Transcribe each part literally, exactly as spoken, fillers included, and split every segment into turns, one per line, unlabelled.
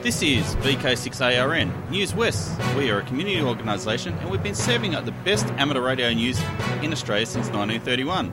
This is V K six A R N, News West. We are a community organisation and we've been serving up the best amateur radio news in Australia since nineteen thirty-one.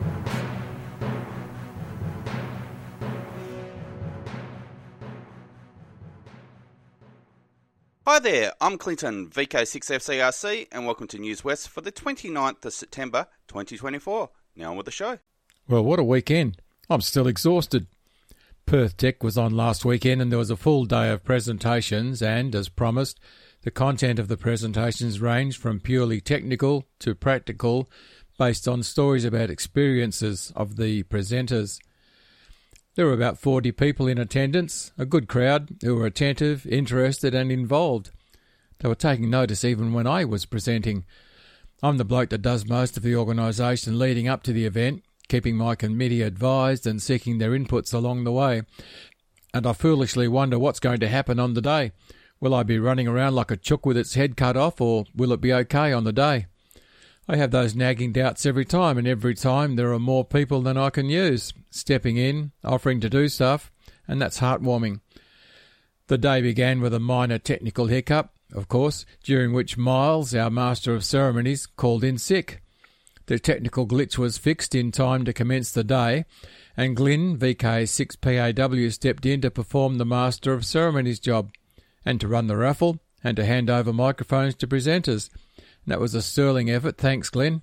Hi there, I'm Clinton, V K six F C R C, and welcome to News West for the twenty-ninth of September twenty twenty-four. Now on with the show.
Well, what a weekend. I'm still exhausted. Perth Tech was on last weekend and there was a full day of presentations and, as promised, the content of the presentations ranged from purely technical to practical based on stories about experiences of the presenters. There were about forty people in attendance, a good crowd who were attentive, interested and involved. They were taking notice even when I was presenting. I'm the bloke that does most of the organisation leading up to the event, keeping my committee advised and seeking their inputs along the way. And I foolishly wonder what's going to happen on the day. Will I be running around like a chook with its head cut off, or will it be okay on the day? I have those nagging doubts every time, and every time there are more people than I can use, stepping in, offering to do stuff, and that's heartwarming. The day began with a minor technical hiccup, of course, during which Miles, our Master of Ceremonies, called in sick. The technical glitch was fixed in time to commence the day, and Glyn, V K six P A W, stepped in to perform the Master of Ceremonies job, and to run the raffle, and to hand over microphones to presenters. That was a sterling effort, thanks Glyn.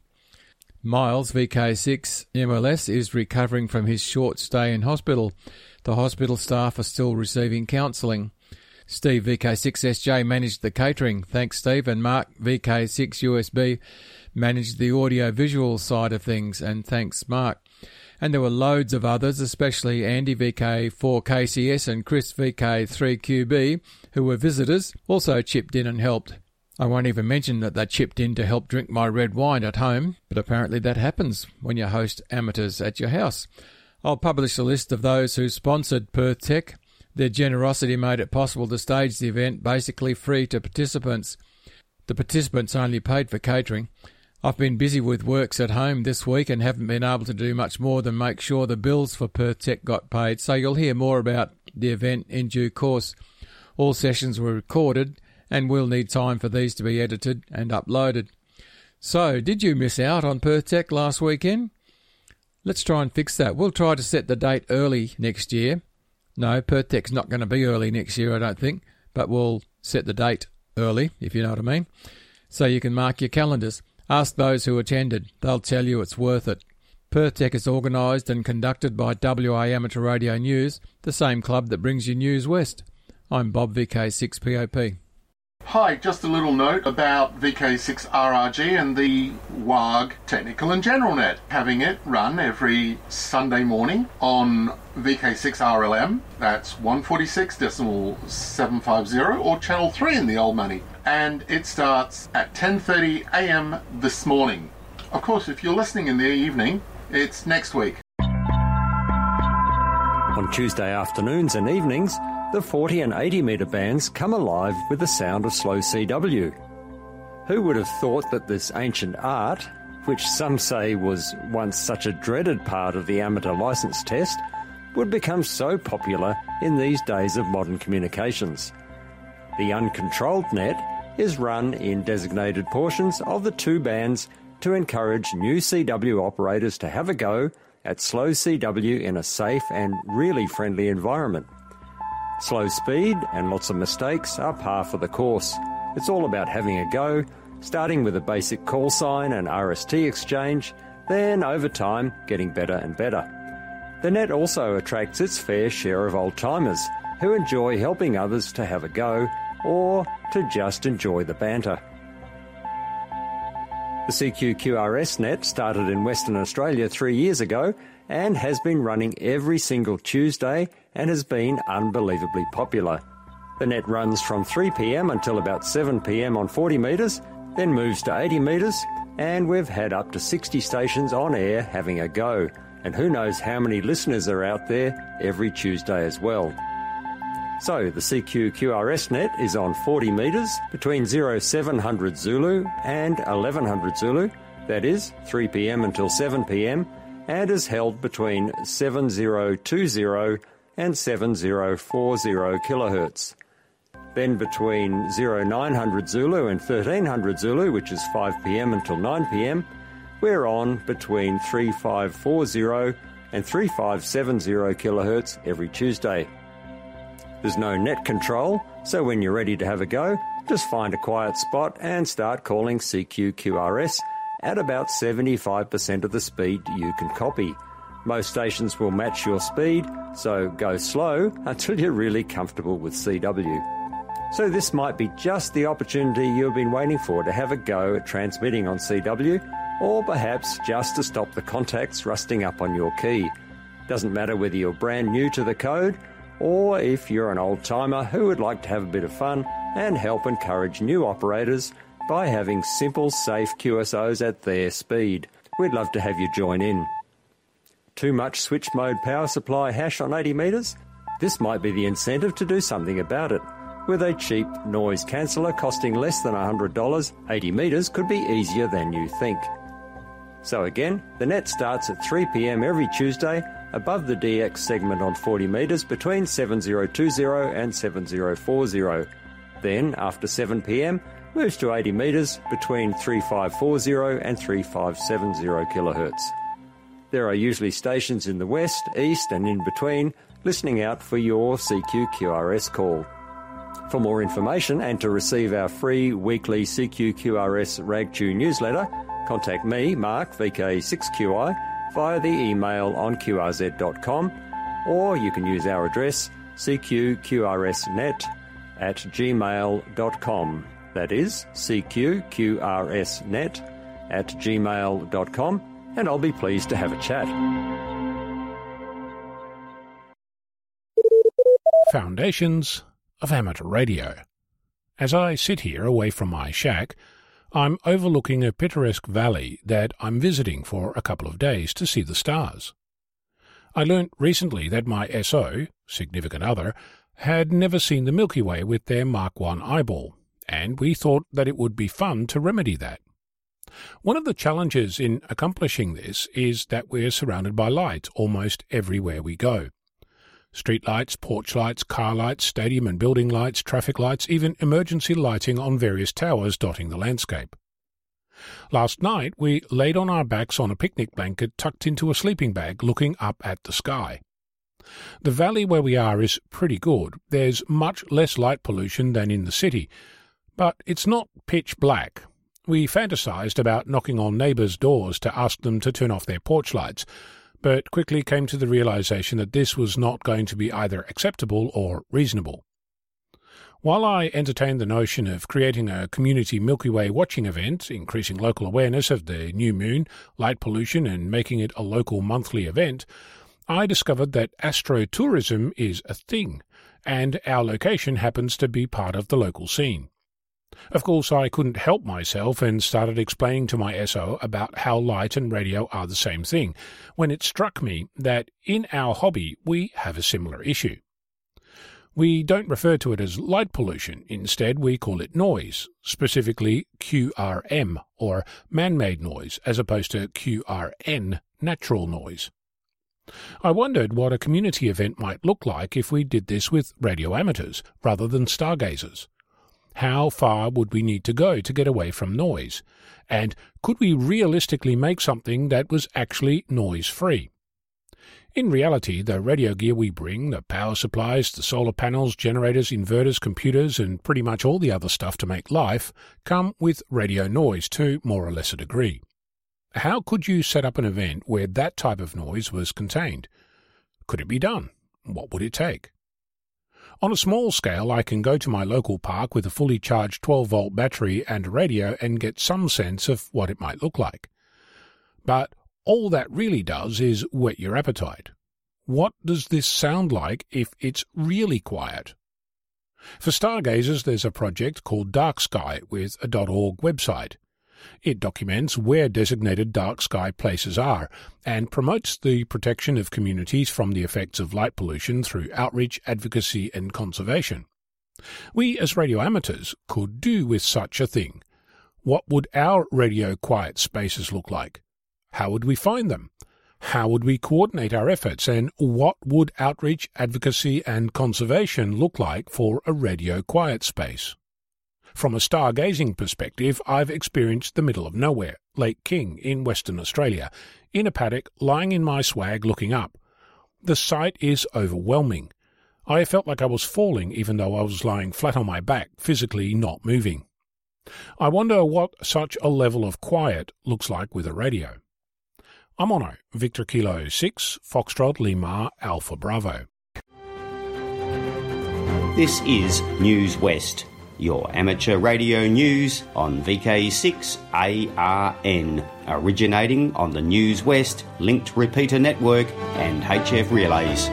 Miles, V K six M L S, is recovering from his short stay in hospital. The hospital staff are still receiving counselling. Steve, V K six S J, managed the catering, thanks Steve, and Mark, V K six U S B, managed the audio-visual side of things, and thanks Mark. And there were loads of others, especially Andy, V K four K C S, and Chris, V K three Q B, who were visitors, also chipped in and helped. I won't even mention that they chipped in to help drink my red wine at home, but apparently that happens when you host amateurs at your house. I'll publish a list of those who sponsored Perth Tech. Their generosity made it possible to stage the event basically free to participants. The participants only paid for catering. I've been busy with works at home this week and haven't been able to do much more than make sure the bills for Perth Tech got paid, so you'll hear more about the event in due course. All sessions were recorded and we'll need time for these to be edited and uploaded. So, did you miss out on Perth Tech last weekend? Let's try and fix that. We'll try to set the date early next year. No, Perth Tech's not going to be early next year, I don't think, but we'll set the date early, if you know what I mean, so you can mark your calendars. Ask those who attended. They'll tell you it's worth it. Perth Tech is organised and conducted by W A Amateur Radio News, the same club that brings you News West. I'm Bob, V K six P O P.
Hi, just a little note about V K six R R G and the W A G Technical and General Net. Having it run every Sunday morning on V K six R L M, that's one forty-six point seven five zero, or Channel three in the old money. And it starts at ten thirty a m this morning. Of course, if you're listening in the evening, it's next week.
On Tuesday afternoons and evenings, the forty and eighty metre bands come alive with the sound of slow C W. Who would have thought that this ancient art, which some say was once such a dreaded part of the amateur licence test, would become so popular in these days of modern communications? The uncontrolled net is run in designated portions of the two bands to encourage new C W operators to have a go at slow C W in a safe and really friendly environment. Slow speed and lots of mistakes are par for the course. It's all about having a go, starting with a basic call sign and R S T exchange, then over time getting better and better. The net also attracts its fair share of old-timers who enjoy helping others to have a go or to just enjoy the banter. The C Q Q R S net started in Western Australia three years ago and has been running every single Tuesday and has been unbelievably popular. The net runs from three p m until about seven p m on forty metres, then moves to eighty metres, and we've had up to sixty stations on air having a go, and who knows how many listeners are out there every Tuesday as well. So the C Q Q R S net is on forty metres between zero seven hundred Zulu and eleven hundred Zulu, that is three p m until seven p m, and is held between seven zero two zero and seven zero four zero kilohertz. Then between oh nine hundred Zulu and thirteen hundred Zulu, which is five p m until nine p m, we're on between three five four zero and three five seven zero kilohertz every Tuesday. There's no net control, so when you're ready to have a go, just find a quiet spot and start calling C Q Q R S at about seventy-five percent of the speed you can copy. Most stations will match your speed, so go slow until you're really comfortable with C W. So this might be just the opportunity you've been waiting for to have a go at transmitting on C W, or perhaps just to stop the contacts rusting up on your key. Doesn't matter whether you're brand new to the code, or if you're an old-timer who would like to have a bit of fun and help encourage new operators by having simple, safe Q S Os at their speed. We'd love to have you join in. Too much switch mode power supply hash on eighty metres? This might be the incentive to do something about it. With a cheap noise canceller costing less than one hundred dollars, eighty metres could be easier than you think. So again, the net starts at three p m every Tuesday above the D X segment on forty metres between seven thousand twenty and seven thousand forty. Then, after seven p m, moves to eighty metres between three five four zero and three five seven zero kilohertz. There are usually stations in the west, east and in between listening out for your C Q Q R S call. For more information and to receive our free weekly C Q Q R S RagTune newsletter, contact me, Mark, V K six Q I, via the email on q r z dot com, or you can use our address c q q r s net at gmail dot com. That is c q q r s net at gmail dot com, and I'll be pleased to have a chat.
Foundations of Amateur Radio. As I sit here away from my shack, I'm overlooking a picturesque valley that I'm visiting for a couple of days to see the stars. I learnt recently that my S O, significant other, had never seen the Milky Way with their Mark one eyeball, and we thought that it would be fun to remedy that. One of the challenges in accomplishing this is that we're surrounded by light almost everywhere we go. Street lights, porch lights, car lights, stadium and building lights, traffic lights, even emergency lighting on various towers dotting the landscape. Last night we laid on our backs on a picnic blanket tucked into a sleeping bag looking up at the sky. The valley where we are is pretty good. There's much less light pollution than in the city, but it's not pitch black. We fantasized about knocking on neighbours' doors to ask them to turn off their porch lights, but quickly came to the realization that this was not going to be either acceptable or reasonable. While I entertained the notion of creating a community Milky Way watching event, increasing local awareness of the new moon, light pollution and making it a local monthly event, I discovered that astrotourism is a thing, and our location happens to be part of the local scene. Of course, I couldn't help myself and started explaining to my S O about how light and radio are the same thing, when it struck me that in our hobby we have a similar issue. We don't refer to it as light pollution. Instead, we call it noise, specifically Q R M, or man-made noise, as opposed to Q R N, natural noise. I wondered what a community event might look like if we did this with radio amateurs rather than stargazers. How far would we need to go to get away from noise? And could we realistically make something that was actually noise-free? In reality, the radio gear we bring, the power supplies, the solar panels, generators, inverters, computers, and pretty much all the other stuff to make life, come with radio noise to more or less a degree. How could you set up an event where that type of noise was contained? Could it be done? What would it take? On a small scale, I can go to my local park with a fully charged twelve-volt battery and a radio and get some sense of what it might look like. But all that really does is whet your appetite. What does this sound like if it's really quiet? For stargazers, there's a project called Dark Sky with a .org website. It documents where designated dark sky places are and promotes the protection of communities from the effects of light pollution through outreach, advocacy and conservation. We as radio amateurs could do with such a thing. What would our radio quiet spaces look like? How would we find them? How would we coordinate our efforts, and what would outreach, advocacy and conservation look like for a radio quiet space? From a stargazing perspective, I've experienced the middle of nowhere, Lake King in Western Australia, in a paddock lying in my swag looking up. The sight is overwhelming. I felt like I was falling even though I was lying flat on my back, physically not moving. I wonder what such a level of quiet looks like with a radio. I'm Ono, Victor Kilo six, Foxtrot Lima Alpha Bravo.
This is News West, your amateur radio news on V K six A R N, originating on the News West linked repeater network and H F relays.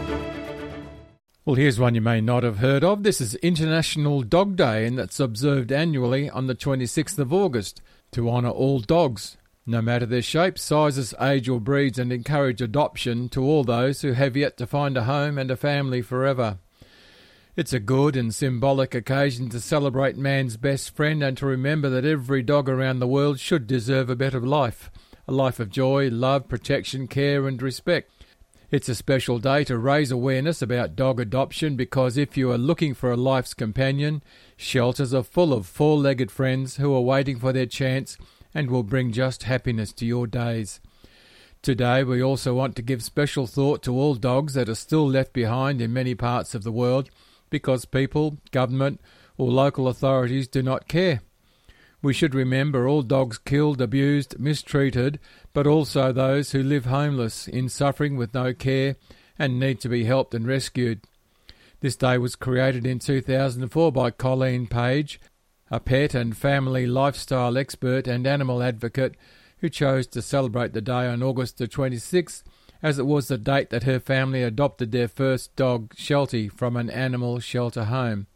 Well, here's one you may not have heard of. This is International Dog Day, and that's observed annually on the twenty-sixth of August to honour all dogs, no matter their shape, sizes, age or breeds, and encourage adoption to all those who have yet to find a home and a family forever. It's a good and symbolic occasion to celebrate man's best friend and to remember that every dog around the world should deserve a better life, a life of joy, love, protection, care and respect. It's a special day to raise awareness about dog adoption because if you are looking for a life's companion, shelters are full of four-legged friends who are waiting for their chance and will bring just happiness to your days. Today we also want to give special thought to all dogs that are still left behind in many parts of the world because people, government or local authorities do not care. We should remember all dogs killed, abused, mistreated, but also those who live homeless, in suffering with no care and need to be helped and rescued. This day was created in two thousand four by Colleen Page, a pet and family lifestyle expert and animal advocate who chose to celebrate the day on August the twenty-sixth, as it was the date that her family adopted their first dog, Sheltie, from an animal shelter home.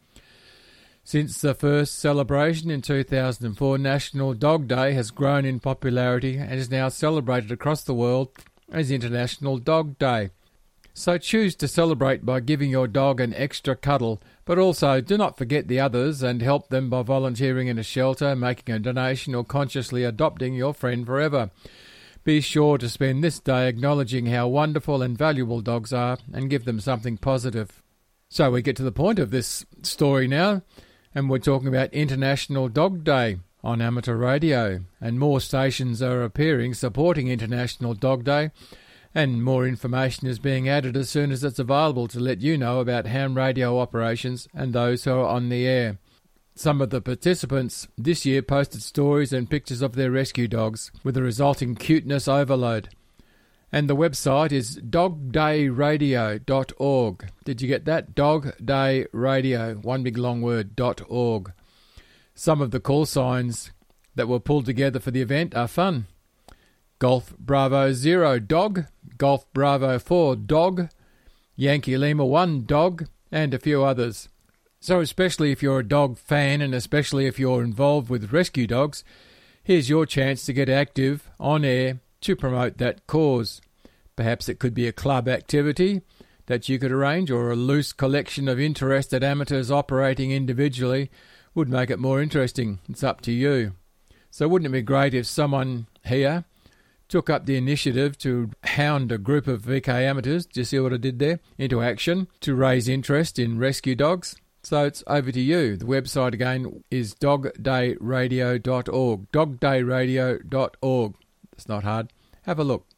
Since the first celebration in two thousand four, National Dog Day has grown in popularity and is now celebrated across the world as International Dog Day. So choose to celebrate by giving your dog an extra cuddle, but also do not forget the others and help them by volunteering in a shelter, making a donation or consciously adopting your friend forever. Be sure to spend this day acknowledging how wonderful and valuable dogs are and give them something positive. So we get to the point of this story now, and we're talking about International Dog Day on amateur radio, and more stations are appearing supporting International Dog Day, and more information is being added as soon as it's available to let you know about ham radio operations and those who are on the air. Some of the participants this year posted stories and pictures of their rescue dogs, with a resulting cuteness overload. And the website is dog day radio dot org. Did you get that? Dog Day Radio, one big long word, .org. Some of the call signs that were pulled together for the event are fun. Golf Bravo Zero, dog. Golf Bravo Four, dog. Yankee Lima One, dog, and a few others. So especially if you're a dog fan and especially if you're involved with rescue dogs, here's your chance to get active on air to promote that cause. Perhaps it could be a club activity that you could arrange, or a loose collection of interested amateurs operating individually would make it more interesting. It's up to you. So wouldn't it be great if someone here took up the initiative to hound a group of V K amateurs, do you see what I did there, into action to raise interest in rescue dogs? So it's over to you. The website again is dog day radio dot org. dog day radio dot org. It's not hard. Have a look.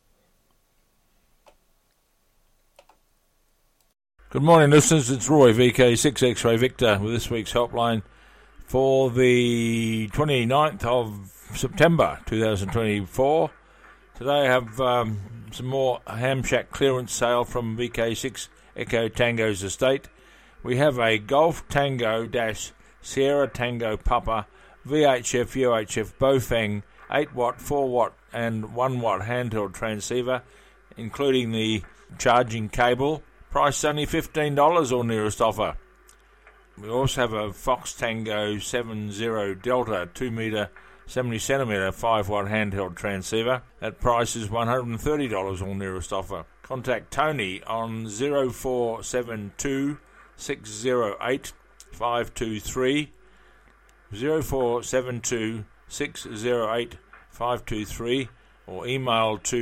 Good morning, listeners. It's Roy, V K six X-Ray Victor, with this week's helpline for the twenty-ninth of September twenty twenty-four. Today I have um, some more Ham Shack clearance sale from V K six Echo Tango's estate. We have a Golf Tango dash Sierra Tango Papa V H F U H F Bofeng eight watt, four watt and one watt handheld transceiver, including the charging cable. Price only fifteen dollars or nearest offer. We also have a Fox Tango seven zero Delta two metre, seventy centimetre five watt handheld transceiver. That price is one hundred thirty dollars or nearest offer. Contact Tony on zero four seven two six zero eight five two three, zero four seven two six zero eight five two three, or email to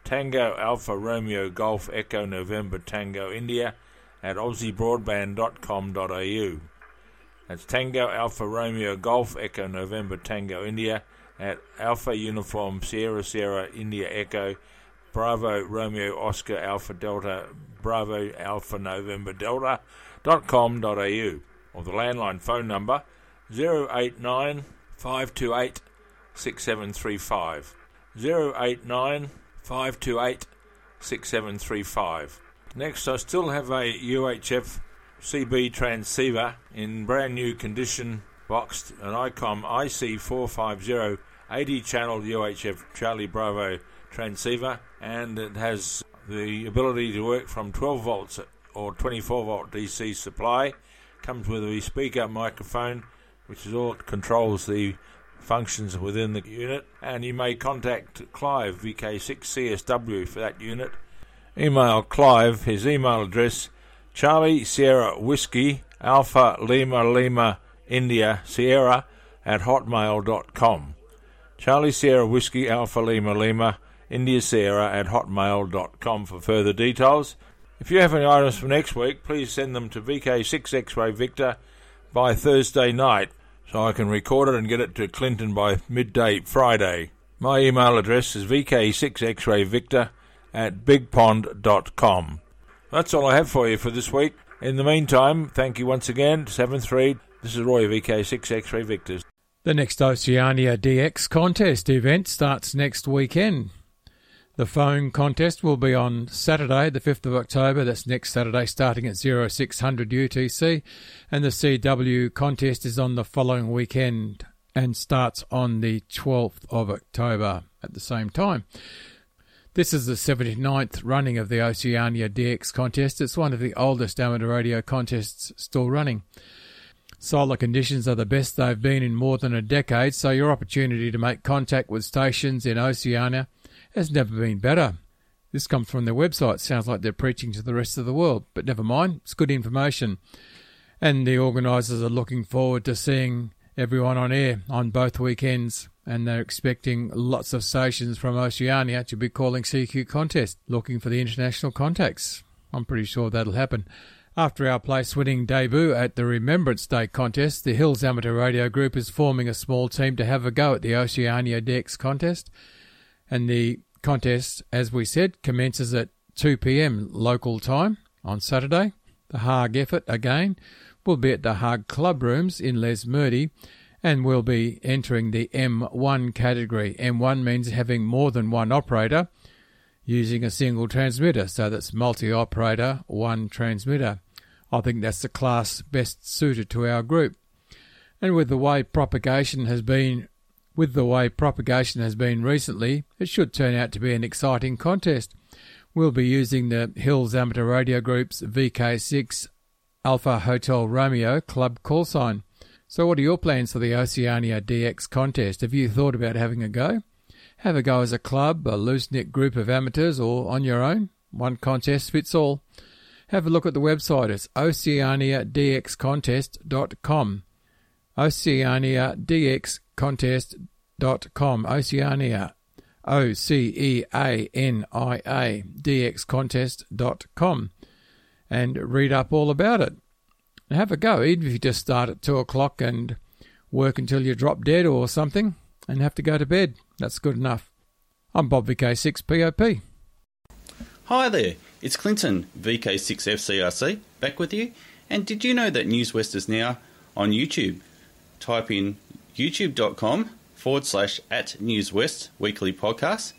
Tango Alpha Romeo Golf Echo November Tango India at aussie broadband dot com dot a u. That's Tango Alpha Romeo Golf Echo November Tango India at Alpha Uniform Sierra Sierra India Echo Bravo Romeo Oscar Alpha Delta Bravo Alpha November Delta dot com dot a u, or the landline phone number zero eight nine five two eight six seven three five zero eight nine five two eight six seven three five. Next, I still have a U H F C B transceiver in brand new condition, boxed, an ICOM I C four five zero eighty channel U H F Charlie Bravo transceiver, and it has the ability to work from twelve volts or twenty-four volt D C supply. Comes with a speaker microphone, which is all controls the functions within the unit, and you may contact Clive V K six C S W for that unit. Email Clive, his email address Charlie Sierra Whiskey Alpha Lima Lima India Sierra at hotmail dot com. Charlie Sierra Whiskey Alpha Lima Lima India Sierra at hotmail dot com for further details. If you have any items for next week, please send them to V K six X-Ray Victor by Thursday night, so I can record it and get it to Clinton by midday Friday. My email address is V K six X-Ray Victor at big pond dot com. That's all I have for you for this week. In the meantime, thank you once again. seventh read. This is Roy, V K six X-Ray Victor.
The next Oceania D X contest event starts next weekend. The phone contest will be on Saturday, the fifth of October. That's next Saturday, starting at oh six hundred U T C. And the C W contest is on the following weekend and starts on the twelfth of October at the same time. This is the seventy-ninth running of the Oceania D X contest. It's one of the oldest amateur radio contests still running. Solar conditions are the best they've been in more than a decade, so your opportunity to make contact with stations in Oceania has never been better. This comes from their website. Sounds like they're preaching to the rest of the world, but never mind. It's good information. And the organisers are looking forward to seeing everyone on air on both weekends, and they're expecting lots of stations from Oceania to be calling C Q Contest, looking for the international contacts. I'm pretty sure that'll happen. After our place-winning debut at the Remembrance Day contest, the Hills Amateur Radio Group is forming a small team to have a go at the Oceania D X contest. And the contest, as we said, commences at two p m local time on Saturday. The Hague effort, again, will be at the Hague Club Rooms in Les Murdy, and will be entering the M one category. M one means having more than one operator using a single transmitter, so that's multi-operator, one transmitter. I think that's the class best suited to our group. And with the way propagation has been with the way propagation has been recently, it should turn out to be an exciting contest. We'll be using the Hills Amateur Radio Group's V K six Alpha Hotel Romeo club call sign. So what are your plans for the Oceania D X contest? Have you thought about having a go? Have a go as a club, a loose-knit group of amateurs, or on your own? One contest fits all. Have a look at the website. It's oceania d x contest dot com. oceania d x contest dot com. Oceania, O C E A N I A, D X contest dot com. And read up all about it. And have a go, even if you just start at two o'clock and work until you drop dead or something and have to go to bed. That's good enough. I'm Bob V K six P O P.
Hi there, it's Clinton, V K six F C R C, back with you. And did you know that News West is now on YouTube? Type in youtube.com forward slash at News West weekly podcast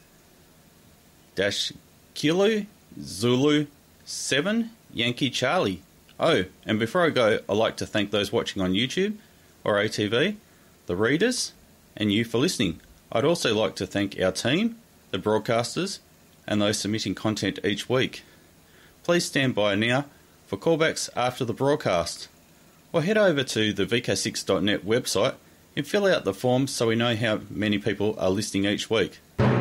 dash Kilo Zulu seven Yankee Charlie. Oh, and before I go, I'd like to thank those watching on YouTube or A T V, the readers, and you for listening. I'd also like to thank our team, the broadcasters, and those submitting content each week. Please stand by now for callbacks after the broadcast, or head over to the V K six dot net website and fill out the forms so we know how many people are listening each week.